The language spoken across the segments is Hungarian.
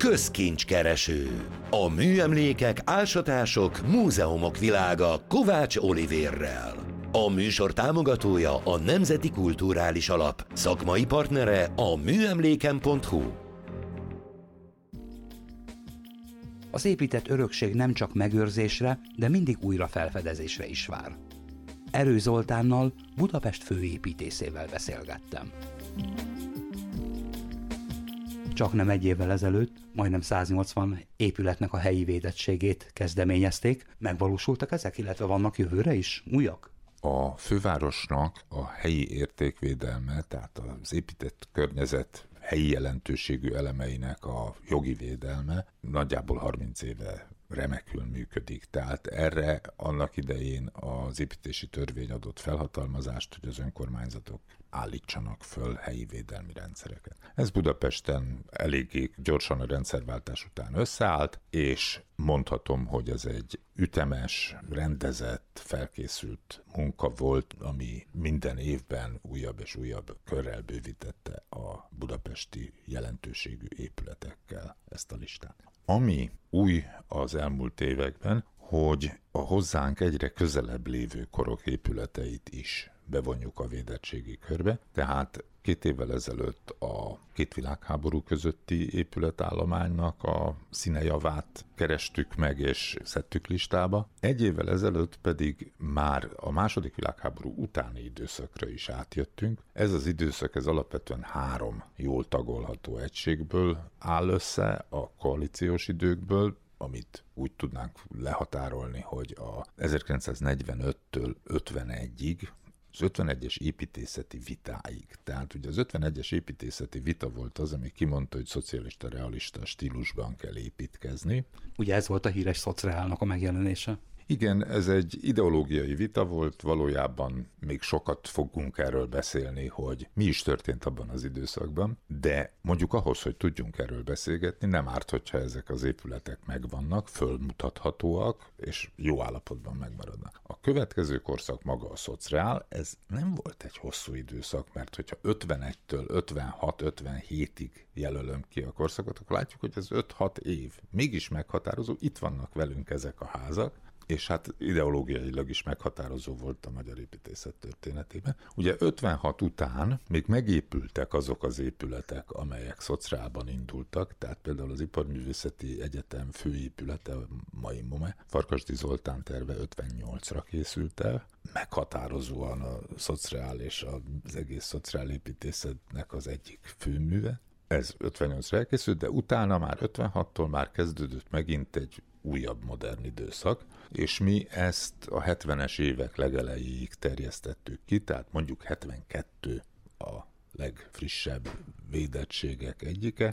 Közkincskereső. A műemlékek, ásatások, múzeumok világa Kovács Olivérrel. A műsor támogatója a Nemzeti Kulturális Alap, szakmai partnere a műemléken.hu. Az épített örökség nem csak megőrzésre, de mindig újra felfedezésre is vár. Erő Zoltánnal, Budapest főépítészével beszélgettem. Csaknem egy évvel ezelőtt majdnem 180 épületnek a helyi védettségét kezdeményezték. Megvalósultak ezek, illetve vannak jövőre is újak? A fővárosnak a helyi értékvédelme, tehát az épített környezet helyi jelentőségű elemeinek a jogi védelme nagyjából 30 éve remekül működik. Tehát erre annak idején az építési törvény adott felhatalmazást, hogy az önkormányzatok állítsanak föl helyi védelmi rendszereket. Ez Budapesten eléggé gyorsan a rendszerváltás után összeállt, és mondhatom, hogy ez egy ütemes, rendezett, felkészült munka volt, ami minden évben újabb és újabb körrel bővítette a budapesti jelentőségű épületekkel ezt a listát. Ami új az elmúlt években, hogy a hozzánk egyre közelebb lévő korok épületeit is bevonjuk a védettségi körbe, tehát 2 évvel ezelőtt a 2 világháború közötti épületállománynak a színejavát kerestük meg és szedtük listába. 1 évvel ezelőtt pedig már a II. Világháború utáni időszakra is átjöttünk. Ez az időszak ez alapvetően 3 jól tagolható egységből áll össze, a koalíciós időkből, amit úgy tudnánk lehatárolni, hogy a 1945-től 51-ig, az 51-es építészeti vitáig. Tehát ugye az 51-es építészeti vita volt az, ami kimondta, hogy szocialista-realista stílusban kell építkezni. Ugye ez volt a híres szocreálnak a megjelenése? Igen, ez egy ideológiai vita volt, valójában még sokat fogunk erről beszélni, hogy mi is történt abban az időszakban, de mondjuk ahhoz, hogy tudjunk erről beszélgetni, nem árt, hogyha ezek az épületek megvannak, fölmutathatóak, és jó állapotban megmaradnak. A következő korszak maga a szocreál, ez nem volt egy hosszú időszak, mert hogyha 51-től 56-57-ig jelölöm ki a korszakot, akkor látjuk, hogy ez 5-6 év. Mégis meghatározó, itt vannak velünk ezek a házak, és hát ideológiailag is meghatározó volt a magyar építészet történetében. Ugye 56 után még megépültek azok az épületek, amelyek szocreálban indultak, tehát például az Iparművészeti Egyetem főépülete, mai MOME, Farkasdi Zoltán terve 58-ra készült el, meghatározóan a szocreál és az egész szocreál építészetnek az egyik főműve. Ez 58-ra elkészült, de utána már 56-tól már kezdődött megint egy újabb modern időszak, és mi ezt a 70-es évek legelejéig terjesztettük ki, tehát mondjuk 72 a legfrissebb védettségek egyike.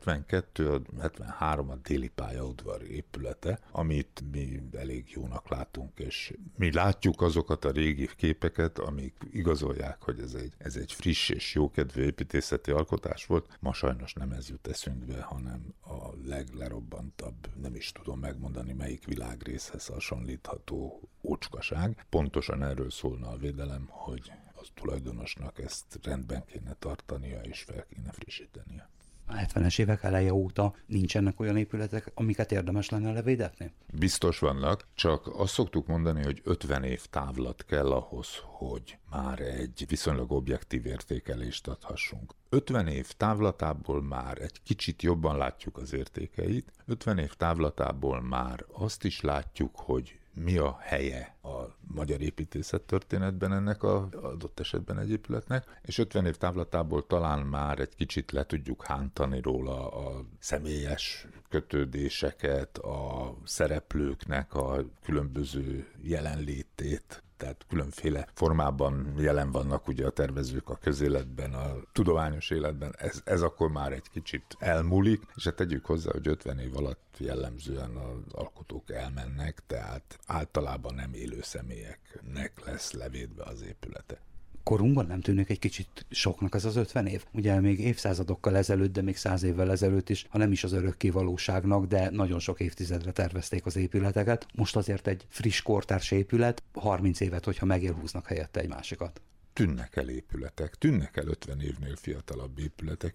73 a Déli pályaudvar épülete, amit mi elég jónak látunk, és mi látjuk azokat a régi képeket, amik igazolják, hogy ez egy friss és jókedvű építészeti alkotás volt. Ma sajnos nem ez jut eszünkbe, hanem a leglerobbantabb, nem is tudom megmondani, melyik világrészhez hasonlítható ócskaság. Pontosan erről szólna a védelem, hogy az tulajdonosnak ezt rendben kéne tartania és fel kéne frissítenie. A 70-es évek eleje óta nincsenek olyan épületek, amiket érdemes lenne levédetni? Biztos vannak, csak azt szoktuk mondani, hogy 50 év távlat kell ahhoz, hogy már egy viszonylag objektív értékelést adhassunk. 50 év távlatából már egy kicsit jobban látjuk az értékeit, 50 év távlatából már azt is látjuk, hogy mi a helye a magyar építészet történetben ennek az adott esetben egy épületnek, és 50 év távlatából talán már egy kicsit le tudjuk hántani róla a személyes kötődéseket, a szereplőknek a különböző jelenlétét, tehát különféle formában jelen vannak ugye a tervezők a közéletben, a tudományos életben, ez akkor már egy kicsit elmúlik, és hát tegyük hozzá, hogy 50 év alatt jellemzően az alkotók elmennek, tehát általában nem élő személyeknek lesz levédve az épülete. Korunkban nem tűnik egy kicsit soknak ez az 50 év? Ugye még évszázadokkal ezelőtt, de még 100 évvel ezelőtt is, ha nem is az örökké valóságnak, de nagyon sok évtizedre tervezték az épületeket. Most azért egy friss kortárs épület, 30 évet, hogyha megél, húznak helyette egy másikat. Tűnnek el épületek, tűnnek el 50 évnél fiatalabb épületek is.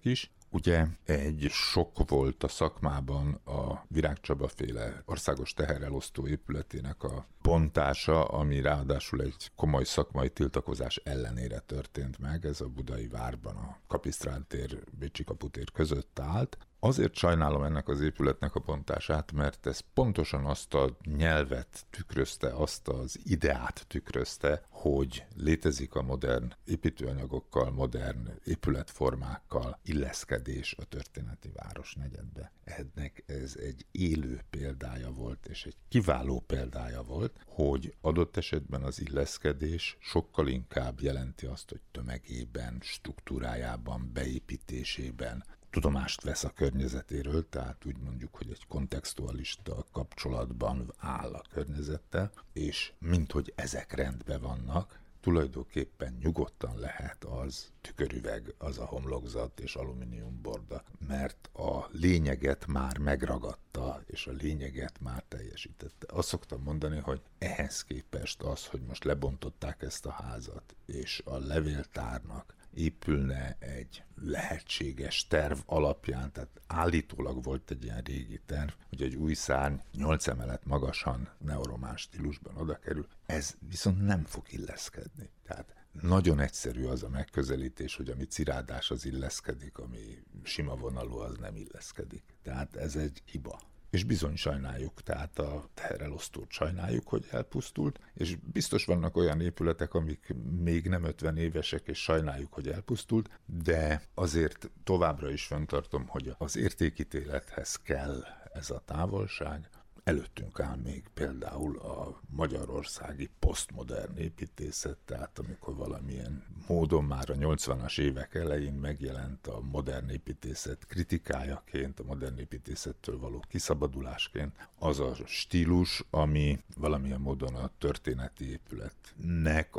Ugye egy sok volt a szakmában a Virág Csaba féle országos teherelosztó épületének a bontása, ami ráadásul egy komoly szakmai tiltakozás ellenére történt meg. Ez a Budai Várban a Kapisztrán tér, Bécsi Kaputér között állt. Azért sajnálom ennek az épületnek a bontását, mert ez pontosan azt a nyelvet tükrözte, azt az ideát tükrözte, hogy létezik a modern építőanyagokkal, modern épületformákkal illeszkedés a történeti városnegyedbe. Ennek ez egy élő példája volt, és egy kiváló példája volt, hogy adott esetben az illeszkedés sokkal inkább jelenti azt, hogy tömegében, struktúrájában, beépítésében tudomást vesz a környezetéről, tehát úgy mondjuk, hogy egy kontextualista kapcsolatban áll a környezettel, és minthogy ezek rendben vannak, tulajdonképpen nyugodtan lehet az tükörüveg, az a homlokzat és alumíniumborda, mert a lényeget már megragadta, és a lényeget már teljesítette. Azt szoktam mondani, hogy ehhez képest az, hogy most lebontották ezt a házat, és a levéltárnak épülne egy lehetséges terv alapján, tehát állítólag volt egy ilyen régi terv, hogy egy új szárny 8 emelet magasan neoromán stílusban oda kerül, ez viszont nem fog illeszkedni. Tehát nagyon egyszerű az a megközelítés, hogy ami cirádás az illeszkedik, ami sima vonalú az nem illeszkedik. Tehát ez egy hiba. És bizony sajnáljuk, tehát a teherelosztót sajnáljuk, hogy elpusztult, és biztos vannak olyan épületek, amik még nem 50 évesek, és sajnáljuk, hogy elpusztult, de azért továbbra is fenntartom, hogy az értékítélethez kell ez a távolság. Előttünk áll még például a magyarországi posztmodern építészet, tehát amikor valamilyen módon már a 80-as évek elején megjelent a modern építészet kritikájaként, a modern építészettől való kiszabadulásként, az a stílus, ami valamilyen módon a történeti épületnek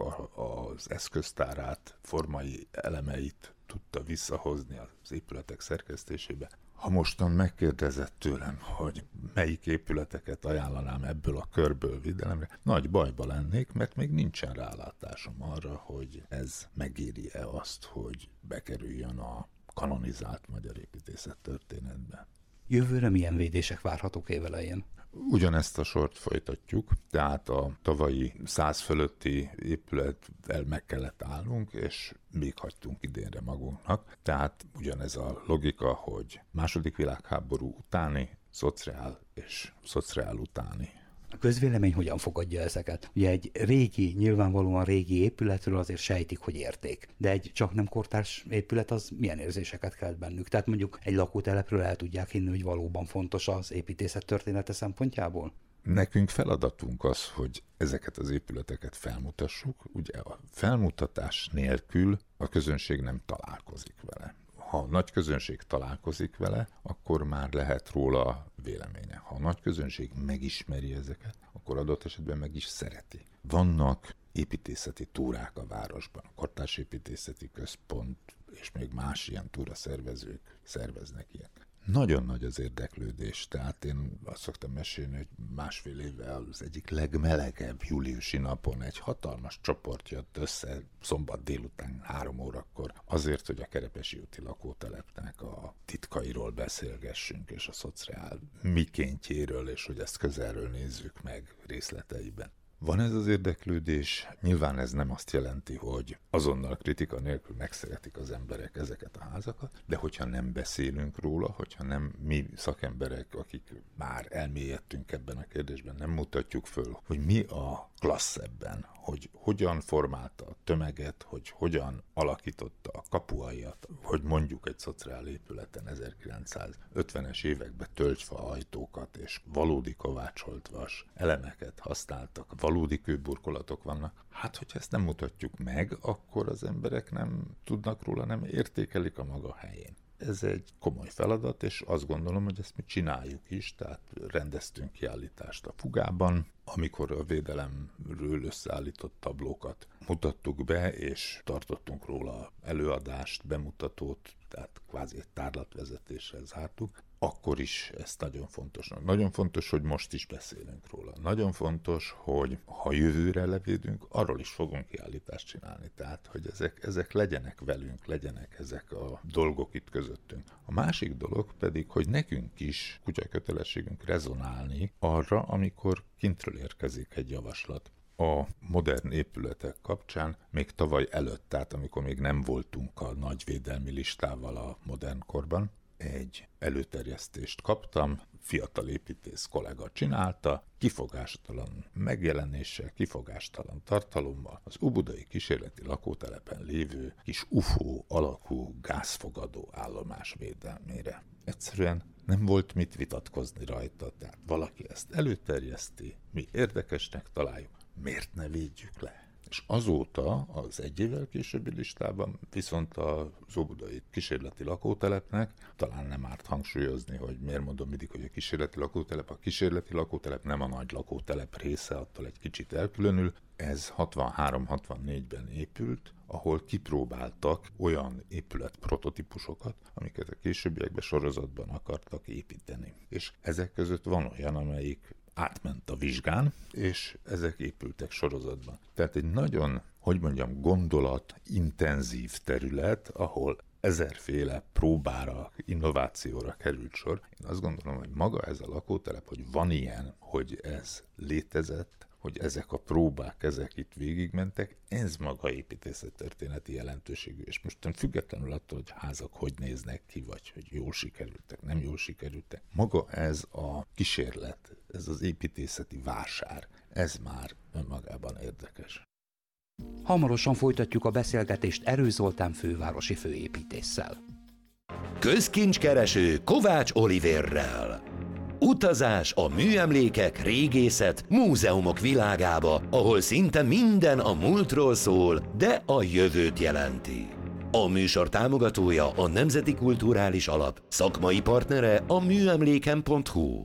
az eszköztárát, formai elemeit tudta visszahozni az épületek szerkesztésébe. Ha mostan megkérdezett tőlem, hogy melyik épületeket ajánlanám ebből a körből védelemre, nagy bajba lennék, mert még nincsen rálátásom arra, hogy ez megéri-e azt, hogy bekerüljön a kanonizált magyar építészet történetbe. Jövőre milyen védések várhatók évelején? Ugyanezt a sort folytatjuk, tehát a tavalyi 100 fölötti épülettel meg kellett állnunk, és még hagytunk idénre magunknak. Tehát ugyanez a logika, hogy II. Világháború utáni, szociál és szociál utáni. A közvélemény hogyan fogadja ezeket? Ugye egy régi, nyilvánvalóan régi épületről azért sejtik, hogy érték. De egy csak nem kortárs épület az milyen érzéseket kelt bennük? Tehát mondjuk egy lakótelepről el tudják hinni, hogy valóban fontos az építészet története szempontjából? Nekünk feladatunk az, hogy ezeket az épületeket felmutassuk. Ugye a felmutatás nélkül a közönség nem találkozik vele. Ha a nagy közönség találkozik vele, akkor már lehet róla véleménye. Ha a nagy közönség megismeri ezeket, akkor adott esetben meg is szereti. Vannak építészeti túrák a városban, a Kortárs Építészeti Központ és még más ilyen túraszervezők szerveznek ilyet. Nagyon nagy az érdeklődés, tehát én azt szoktam mesélni, hogy másfél évvel az egyik legmelegebb júliusi napon egy hatalmas csoport jött össze szombat délután 3 órakor azért, hogy a Kerepesi úti lakótelepnek a titkairól beszélgessünk, és a szociál mikéntjéről, és hogy ezt közelről nézzük meg részleteiben. Van ez az érdeklődés, nyilván ez nem azt jelenti, hogy azonnal kritika nélkül megszeretik az emberek ezeket a házakat, de hogyha nem beszélünk róla, hogyha nem mi szakemberek, akik már elmélyedtünk ebben a kérdésben, nem mutatjuk föl, hogy mi a klassz ebben, hogy hogyan formálta a tömeget, hogy hogyan alakította a kapualjat, hogy mondjuk egy szociál épületen 1950-es években tölgyfa ajtókat és valódi kovácsolt vas elemeket használtak, valódi kőburkolatok vannak. Hát, hogyha ezt nem mutatjuk meg, akkor az emberek nem tudnak róla, nem értékelik a maga helyén. Ez egy komoly feladat, és azt gondolom, hogy ezt mi csináljuk is, tehát rendeztünk kiállítást a Fugában, amikor a védelemről összeállított tablókat mutattuk be, és tartottunk róla előadást, bemutatót, tehát kvázi egy tárlatvezetéssel zártuk. akkor is ez nagyon fontosnak. Nagyon fontos, hogy most is beszélünk róla. Nagyon fontos, hogy ha jövőre levédünk, arról is fogunk kiállítást csinálni. Tehát, hogy ezek legyenek velünk, legyenek ezek a dolgok itt közöttünk. A másik dolog pedig, hogy nekünk is kutya kötelességünk rezonálni arra, amikor kintről érkezik egy javaslat. A modern épületek kapcsán még tavaly előtt, tehát amikor még nem voltunk a nagy védelmi listával a modern korban, egy előterjesztést kaptam, fiatal építész kollega csinálta, kifogástalan megjelenéssel, kifogástalan tartalommal az Óbudai kísérleti lakótelepen lévő kis UFO alakú gázfogadó állomás védelmére. Egyszerűen nem volt mit vitatkozni rajta, tehát valaki ezt előterjeszti, mi érdekesnek találjuk, miért ne védjük le? És azóta az egy évvel későbbi listában viszont az óbudai kísérleti lakótelepnek, talán nem árt hangsúlyozni, hogy miért mondom mindig, hogy a kísérleti lakótelep nem a nagy lakótelep része, attól egy kicsit elkülönül. Ez 63-64-ben épült, ahol kipróbáltak olyan épület prototípusokat, amiket a későbbiekben sorozatban akartak építeni. És ezek között van olyan, amelyik átment a vizsgán, és ezek épültek sorozatban. Tehát egy nagyon, gondolatintenzív terület, ahol ezerféle próbára, innovációra került sor. Én azt gondolom, hogy maga ez a lakótelep, hogy van ilyen, hogy ez létezett, hogy ezek a próbák, ezek itt végigmentek, ez maga építészettörténeti jelentőségű. És most függetlenül attól, hogy házak hogy néznek ki, vagy hogy jól sikerültek, nem jól sikerültek. Maga ez a kísérlet, ez az építészeti vásár, ez már önmagában érdekes. Hamarosan folytatjuk a beszélgetést Erő Zoltán fővárosi főépítésszel. Közkincskereső Kovács Olivérrel. Utazás a műemlékek, régészet, múzeumok világába, ahol szinte minden a múltról szól, de a jövőt jelenti. A műsor támogatója a Nemzeti Kulturális Alap, szakmai partnere a műemléken.hu.